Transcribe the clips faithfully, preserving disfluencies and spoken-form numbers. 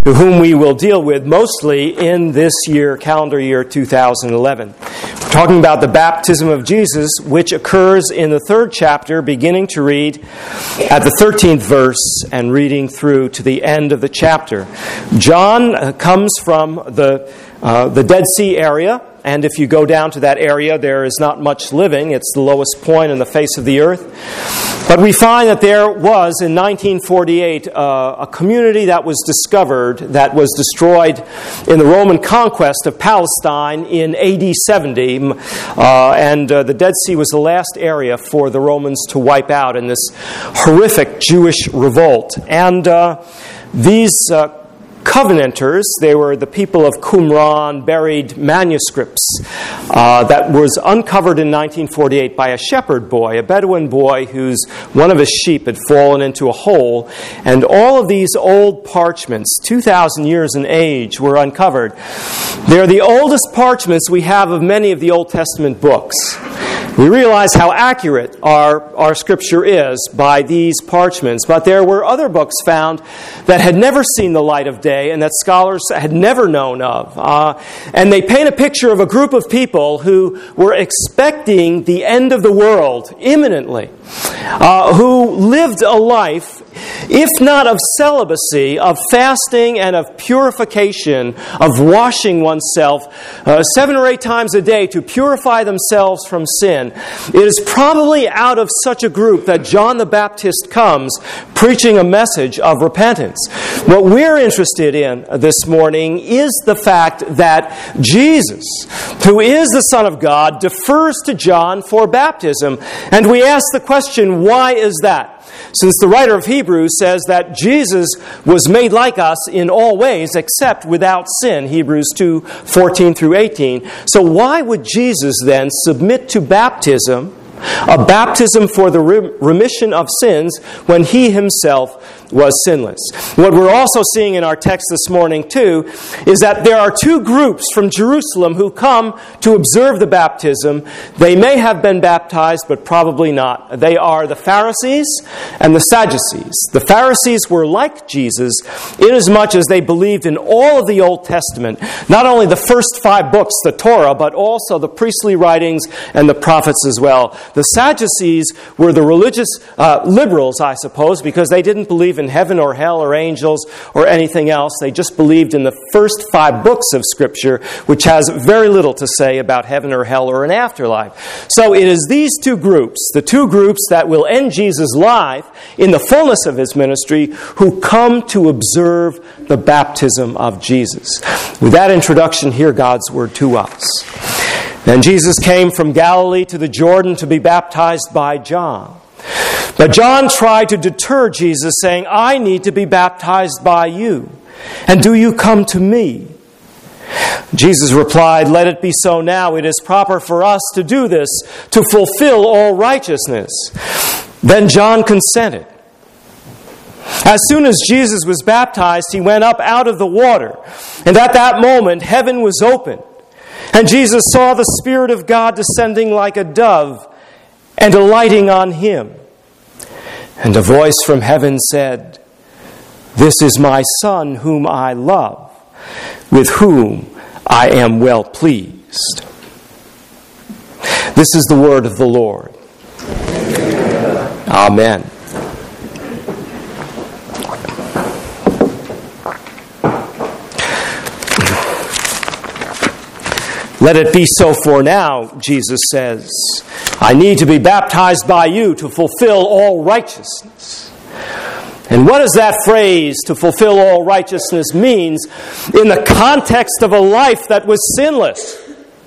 to whom we will deal with mostly in this year, calendar year two thousand eleven. We're talking about the baptism of Jesus, which occurs in the third chapter, beginning to read at the thirteenth verse and reading through to the end of the chapter. John uh, comes from the uh, the Dead Sea area, and if you go down to that area, there is not much living. It's the lowest point on the face of the earth. But we find that there was, in nineteen forty-eight, uh, a community that was discovered that was destroyed in the Roman conquest of Palestine in A D seventy. Uh, and uh, the Dead Sea was the last area for the Romans to wipe out in this horrific Jewish revolt. And uh, these uh, Covenanters, they were the people of Qumran, buried manuscripts uh, that was uncovered in nineteen forty-eight by a shepherd boy, a Bedouin boy whose one of his sheep had fallen into a hole. And all of these old parchments, two thousand years in age, were uncovered. They're the oldest parchments we have of many of the Old Testament books. We realize how accurate our, our Scripture is by these parchments, but there were other books found that had never seen the light of day and that scholars had never known of. Uh, and they paint a picture of a group of people who were expecting the end of the world imminently, uh, who lived a life, if not of celibacy, of fasting and of purification, of washing oneself uh, seven or eight times a day to purify themselves from sin. It is probably out of such a group that John the Baptist comes preaching a message of repentance. What we're interested in this morning is the fact that Jesus, who is the Son of God, defers to John for baptism. And we ask the question, why is that? Since the writer of Hebrews says that Jesus was made like us in all ways except without sin, Hebrews two, fourteen through eighteen. So why would Jesus then submit to baptism, a baptism for the remission of sins, when he himself was sinless? What we're also seeing in our text this morning, too, is that there are two groups from Jerusalem who come to observe the baptism. They may have been baptized, but probably not. They are the Pharisees and the Sadducees. The Pharisees were like Jesus inasmuch as they believed in all of the Old Testament, not only the first five books, the Torah, but also the priestly writings and the prophets as well. The Sadducees were the religious uh, liberals, I suppose, because they didn't believe in heaven or hell or angels or anything else. They just believed in the first five books of Scripture, which has very little to say about heaven or hell or an afterlife. So it is these two groups, the two groups that will end Jesus' life in the fullness of his ministry, who come to observe the baptism of Jesus. With that introduction, hear God's word to us. Then Jesus came from Galilee to the Jordan to be baptized by John. But John tried to deter Jesus, saying, "I need to be baptized by you, and do you come to me?" Jesus replied, "Let it be so now. It is proper for us to do this, to fulfill all righteousness." Then John consented. As soon as Jesus was baptized, he went up out of the water, and at that moment heaven was opened. And Jesus saw the Spirit of God descending like a dove and alighting on him. And a voice from heaven said, "This is my Son whom I love, with whom I am well pleased." This is the word of the Lord. Amen. Let it be so for now, Jesus says. I need to be baptized by you to fulfill all righteousness. And what does that phrase, to fulfill all righteousness, means in the context of a life that was sinless?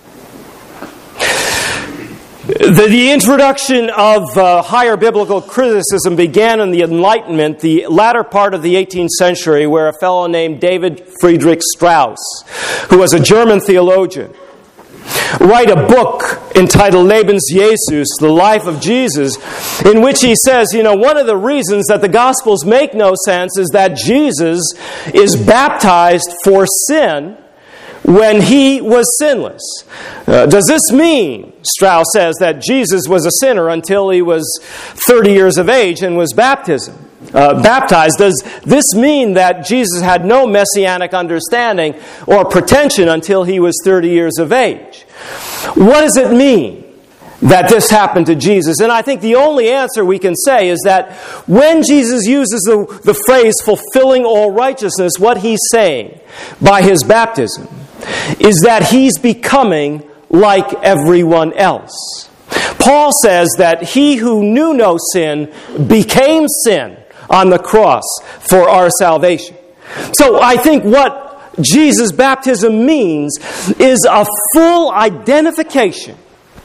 The, the introduction of uh, higher biblical criticism began in the Enlightenment, the latter part of the eighteenth century, where a fellow named David Friedrich Strauss, who was a German theologian, write a book entitled Lebens Jesus, the life of Jesus, in which he says, you know, one of the reasons that the Gospels make no sense is that Jesus is baptized for sin when he was sinless. Uh, does this mean, Strauss says, that Jesus was a sinner until he was thirty years of age and was baptized? uh, baptized, does this mean that Jesus had no messianic understanding or pretension until he was thirty years of age? What does it mean that this happened to Jesus? And I think the only answer we can say is that when Jesus uses the, the phrase fulfilling all righteousness, what he's saying by his baptism is that he's becoming like everyone else. Paul says that he who knew no sin became sin on the cross for our salvation. So I think what Jesus' baptism means is a full identification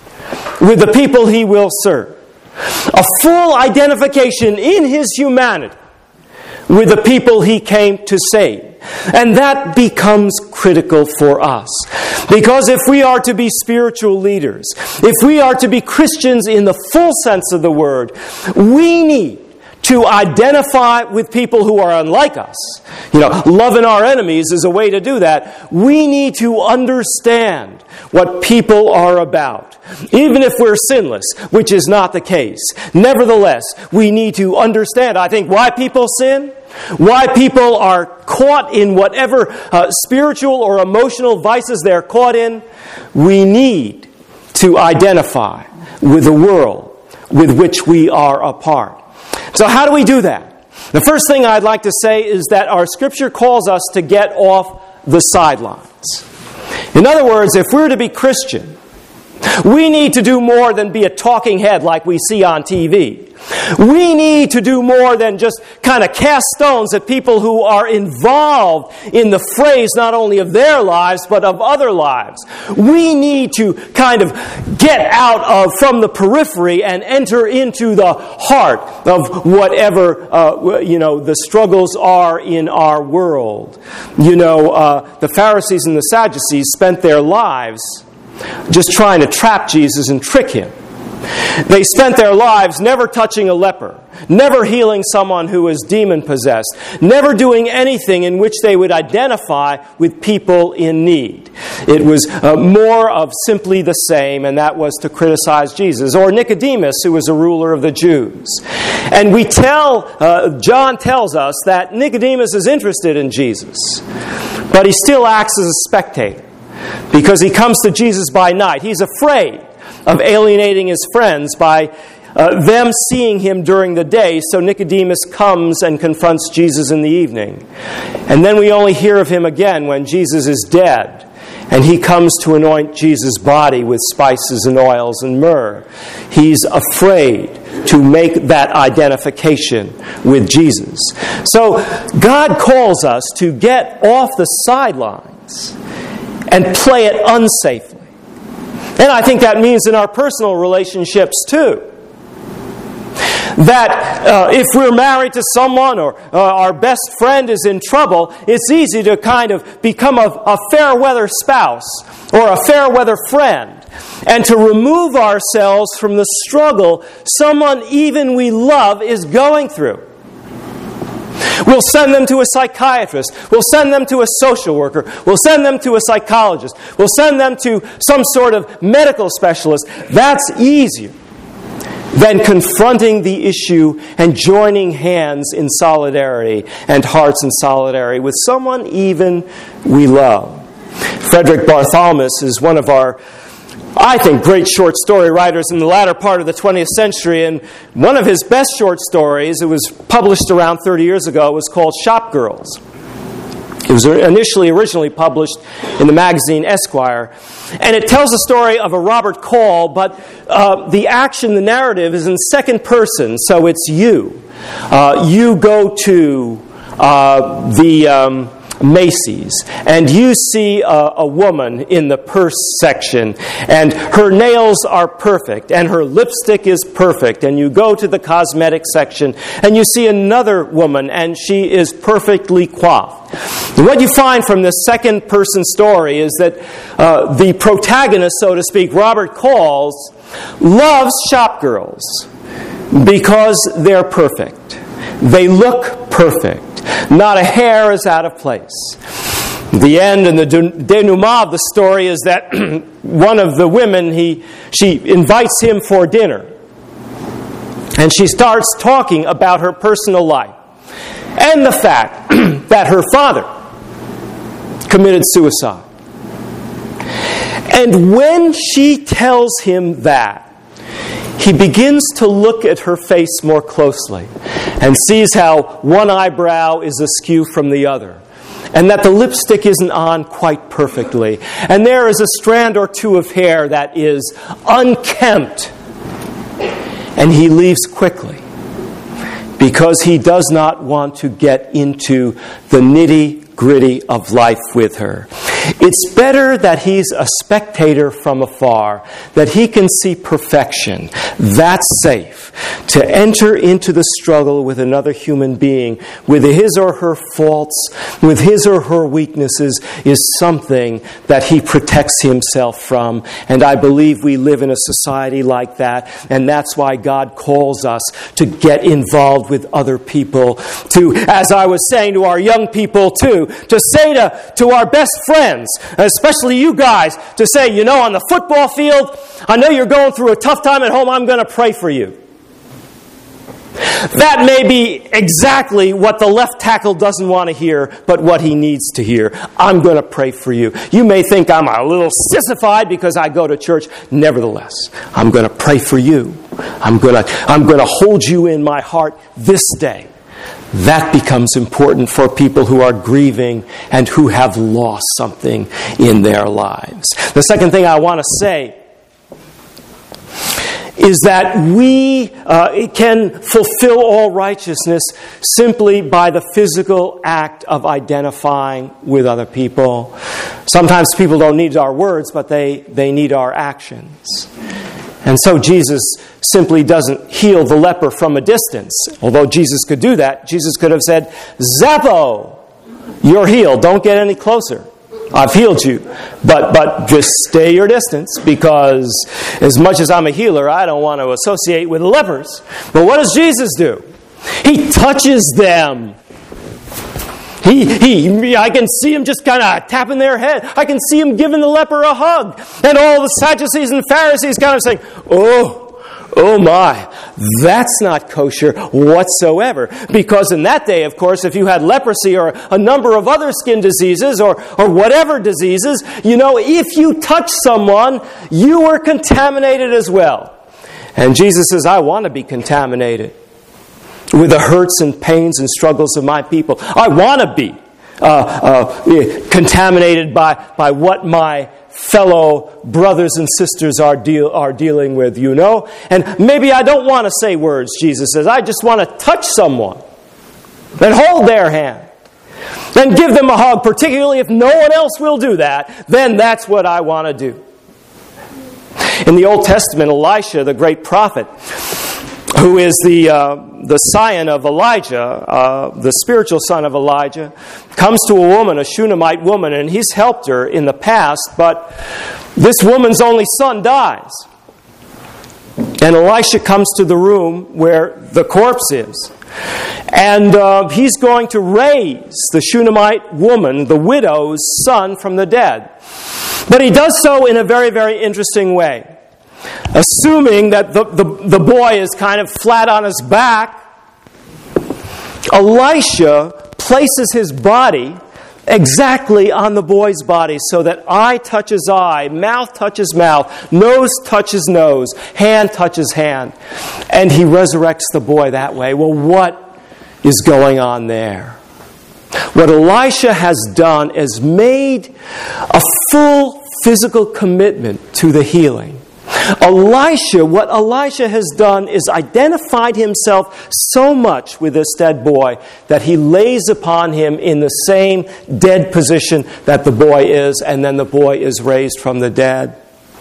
with the people he will serve. A full identification in his humanity with the people he came to save. And that becomes critical for us. Because if we are to be spiritual leaders, if we are to be Christians in the full sense of the word, we need to identify with people who are unlike us. You know, loving our enemies is a way to do that. We need to understand what people are about. Even if we're sinless, which is not the case. Nevertheless, we need to understand, I think, why people sin, why people are caught in whatever uh, spiritual or emotional vices they're caught in. We need to identify with the world with which we are a part. So how do we do that? The first thing I'd like to say is that our Scripture calls us to get off the sidelines. In other words, if we're to be Christian, we need to do more than be a talking head like we see on T V. We need to do more than just kind of cast stones at people who are involved in the frays not only of their lives but of other lives. We need to kind of get out of from the periphery and enter into the heart of whatever uh, you know the struggles are in our world. You know, uh, the Pharisees and the Sadducees spent their lives just trying to trap Jesus and trick him. They spent their lives never touching a leper, never healing someone who was demon-possessed, never doing anything in which they would identify with people in need. It was uh, more of simply the same, and that was to criticize Jesus. Or Nicodemus, who was a ruler of the Jews. And we tell, uh, John tells us that Nicodemus is interested in Jesus, but he still acts as a spectator because he comes to Jesus by night. He's afraid of alienating his friends by uh, them seeing him during the day, so Nicodemus comes and confronts Jesus in the evening. And then we only hear of him again when Jesus is dead, and he comes to anoint Jesus' body with spices and oils and myrrh. He's afraid to make that identification with Jesus. So God calls us to get off the sidelines and play it unsafely. And I think that means in our personal relationships too. That uh, if we're married to someone or uh, our best friend is in trouble, it's easy to kind of become a, a fair weather spouse or a fair weather friend and to remove ourselves from the struggle someone even we love is going through. We'll send them to a psychiatrist. We'll send them to a social worker. We'll send them to a psychologist. We'll send them to some sort of medical specialist. That's easier than confronting the issue and joining hands in solidarity and hearts in solidarity with someone even we love. Frederick Barthelmess is one of our, I think, great short story writers in the latter part of the twentieth century, and one of his best short stories, it was published around thirty years ago, was called Shop Girls. It was initially, originally published in the magazine Esquire, and it tells the story of a Robert Call, but uh, the action, the narrative is in second person, so it's you. Uh, you go to uh, the... Um, Macy's, and you see a, a woman in the purse section, and her nails are perfect, and her lipstick is perfect, and you go to the cosmetic section, and you see another woman, and she is perfectly coiffed. And what you find from this second-person story is that uh, the protagonist, so to speak, Robert Calls, loves shop girls because they're perfect. They look perfect. Not a hair is out of place. The end and the denouement of the story is that one of the women, he, she invites him for dinner. And she starts talking about her personal life and the fact that her father committed suicide. And when she tells him that, he begins to look at her face more closely and sees how one eyebrow is askew from the other, and that the lipstick isn't on quite perfectly, and there is a strand or two of hair that is unkempt. And he leaves quickly because he does not want to get into the nitty-gritty of life with her. It's better that he's a spectator from afar, that he can see perfection. That's safe. To enter into the struggle with another human being, with his or her faults, with his or her weaknesses, is something that he protects himself from. And I believe we live in a society like that, and that's why God calls us to get involved with other people, to, as I was saying to our young people too, to say to, to our best friends, especially you guys, to say, you know, on the football field, I know you're going through a tough time at home, I'm going to pray for you. That may be exactly what the left tackle doesn't want to hear, but what he needs to hear. I'm going to pray for you. You may think I'm a little sissified because I go to church. Nevertheless, I'm going to pray for you. I'm going to, I'm going to hold you in my heart this day. That becomes important for people who are grieving and who have lost something in their lives. The second thing I want to say is that we uh, can fulfill all righteousness simply by the physical act of identifying with other people. Sometimes people don't need our words, but they, they need our actions. And so Jesus simply doesn't heal the leper from a distance. Although Jesus could do that, Jesus could have said, Zappo, you're healed. Don't get any closer. I've healed you. But but just stay your distance, because as much as I'm a healer, I don't want to associate with lepers. But what does Jesus do? He touches them. He, he, I can see him just kind of tapping their head. I can see him giving the leper a hug. And all the Sadducees and Pharisees kind of saying, oh, oh my, that's not kosher whatsoever. Because in that day, of course, if you had leprosy or a number of other skin diseases or, or whatever diseases, you know, if you touch someone, you were contaminated as well. And Jesus says, I want to be contaminated with the hurts and pains and struggles of my people. I want to be uh, uh, contaminated by, by what my fellow brothers and sisters are deal are dealing with, you know. And maybe I don't want to say words, Jesus says. I just want to touch someone and hold their hand and give them a hug, particularly if no one else will do that. Then that's what I want to do. In the Old Testament, Elisha, the great prophet, who is the uh, the scion of Elijah, uh, the spiritual son of Elijah, comes to a woman, a Shunammite woman, and he's helped her in the past, but this woman's only son dies. And Elisha comes to the room where the corpse is. And uh, he's going to raise the Shunammite woman, the widow's son, from the dead. But he does so in a very, very interesting way. Assuming that the, the, the boy is kind of flat on his back, Elisha places his body exactly on the boy's body so that eye touches eye, mouth touches mouth, nose touches nose, hand touches hand. And he resurrects the boy that way. Well, what is going on there? What Elisha has done is made a full physical commitment to the healing. Elisha, what Elisha has done is identified himself so much with this dead boy that he lays upon him in the same dead position that the boy is, and then the boy is raised from the dead.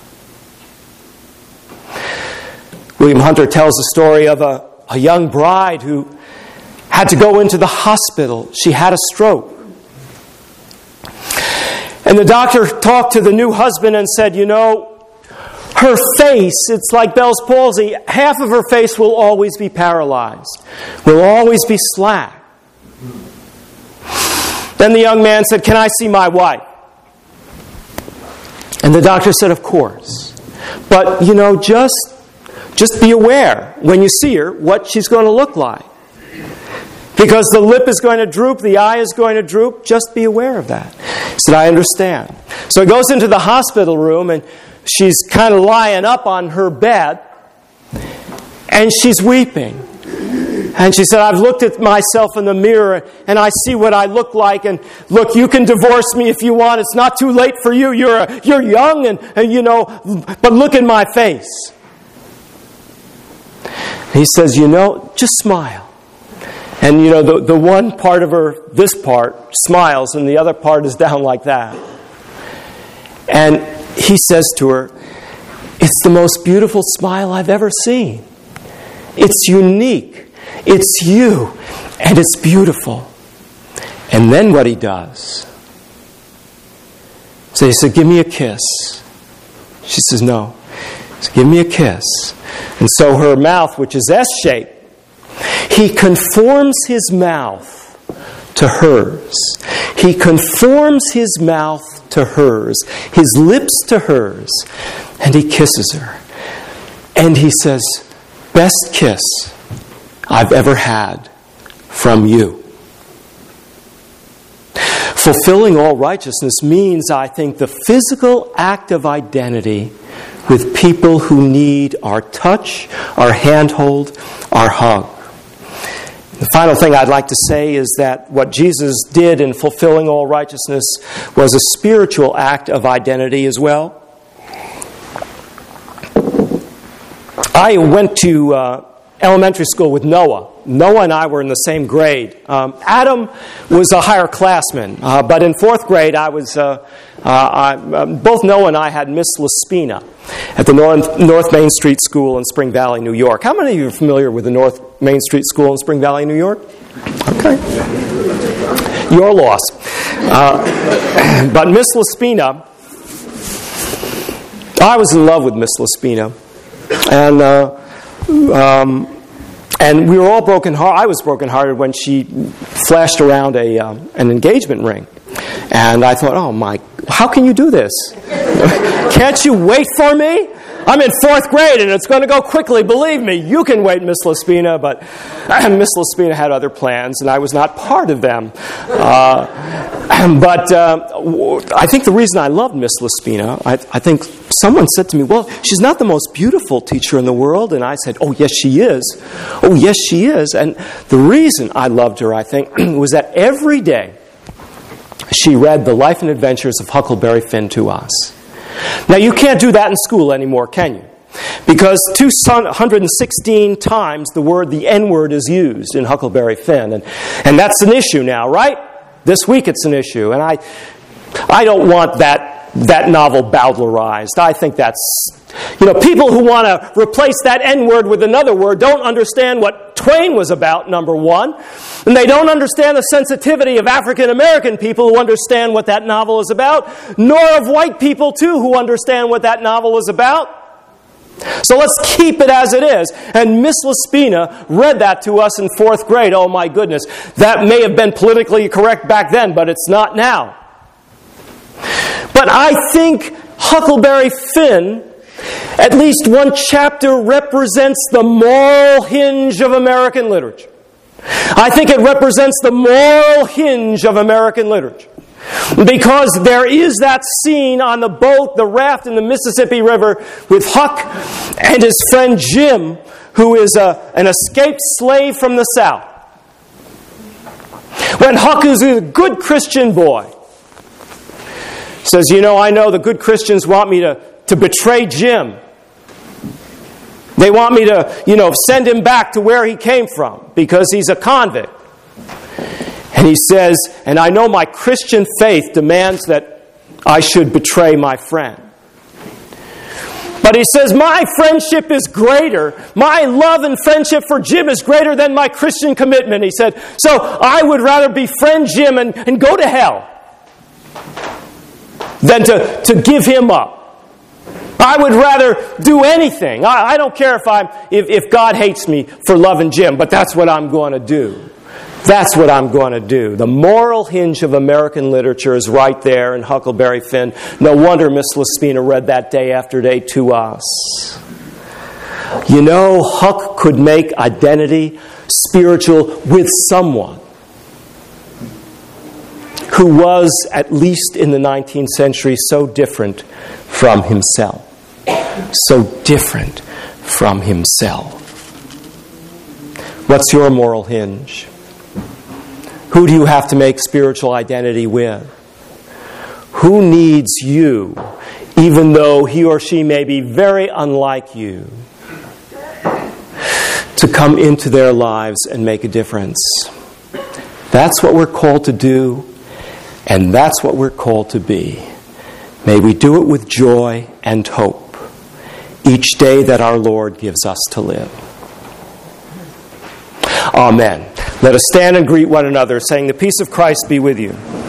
William Hunter tells the story of a, a young bride who had to go into the hospital. She had a stroke. And the doctor talked to the new husband and said, you know, her face, it's like Bell's palsy, half of her face will always be paralyzed, will always be slack. Then the young man said, can I see my wife? And the doctor said, of course. But, you know, just just be aware when you see her what she's going to look like. Because the lip is going to droop, the eye is going to droop. Just be aware of that. He said, I understand. So he goes into the hospital room, and she's kind of lying up on her bed, and she's weeping. And she said, I've looked at myself in the mirror, and I see what I look like. And look, you can divorce me if you want. It's not too late for you. You're a, you're young, and, and you know, but look in my face. He says, you know, just smile. And, you know, the, the one part of her, this part, smiles, and the other part is down like that. And he says to her, it's the most beautiful smile I've ever seen. It's unique. It's you. And it's beautiful. And then what he does. So he said, give me a kiss. She says, no. He said, give me a kiss. And so her mouth, which is S-shaped, he conforms his mouth to hers. He conforms his mouth to hers, his lips to hers, and he kisses her. And he says, best kiss I've ever had from you. Fulfilling all righteousness means, I think, the physical act of identity with people who need our touch, our handhold, our hug. The final thing I'd like to say is that what Jesus did in fulfilling all righteousness was a spiritual act of identity as well. I went to uh, elementary school with Noah. Noah and I were in the same grade. Um, Adam was a higher classman, uh, but in fourth grade, I was. Uh, uh, I, uh, both Noah and I had Miss Laspina at the North, North Main Street School in Spring Valley, New York. How many of you are familiar with the North Main Street School in Spring Valley, New York? Okay, your loss. Uh, but Miss Laspina, I was in love with Miss Laspina, and. Uh, um, And we were all broken hearted. I was brokenhearted when she flashed around a um, an engagement ring. And I thought, oh my, how can you do this? Can't you wait for me? I'm in fourth grade and it's going to go quickly. Believe me, you can wait, Miss Laspina. But uh, Miss Laspina had other plans and I was not part of them. Uh, but uh, I think the reason I loved Miss Laspina, I, I think someone said to me, well, she's not the most beautiful teacher in the world. And I said, oh, yes, she is. Oh, yes, she is. And the reason I loved her, I think, was that every day she read The Life and Adventures of Huckleberry Finn to us. Now, you can't do that in school anymore, can you? Because two hundred sixteen times the word, the N-word, is used in Huckleberry Finn. And, and that's an issue now, right? This week it's an issue. And I I don't want that, that novel bowdlerized. I think that's... You know, people who want to replace that N-word with another word don't understand what Twain was about, number one. And they don't understand the sensitivity of African-American people who understand what that novel is about, nor of white people, too, who understand what that novel is about. So let's keep it as it is. And Miss Laspina read that to us in fourth grade. Oh, my goodness. That may have been politically correct back then, but it's not now. But I think Huckleberry Finn, at least one chapter, represents the moral hinge of American literature. I think it represents the moral hinge of American literature. Because there is that scene on the boat, the raft in the Mississippi River, with Huck and his friend Jim, who is a, an escaped slave from the South. When Huck is a good Christian boy, says, you know, I know the good Christians want me to, to betray Jim. They want me to, you know, send him back to where he came from because he's a convict. And he says, and I know my Christian faith demands that I should betray my friend. But he says, my friendship is greater. My love and friendship for Jim is greater than my Christian commitment. He said, so I would rather befriend Jim and, and go to hell than to, to give him up. I would rather do anything. I, I don't care if I'm if, if God hates me for loving Jim, but that's what I'm going to do. That's what I'm going to do. The moral hinge of American literature is right there in Huckleberry Finn. No wonder Miss Laspina read that day after day to us. You know, Huck could make identity spiritual with someone who was, at least in the nineteenth century, so different from himself. So different from himself. What's your moral hinge? Who do you have to make spiritual identity with? Who needs you, even though he or she may be very unlike you, to come into their lives and make a difference? That's what we're called to do, and that's what we're called to be. May we do it with joy and hope each day that our Lord gives us to live. Amen. Let us stand and greet one another, saying, "The peace of Christ be with you."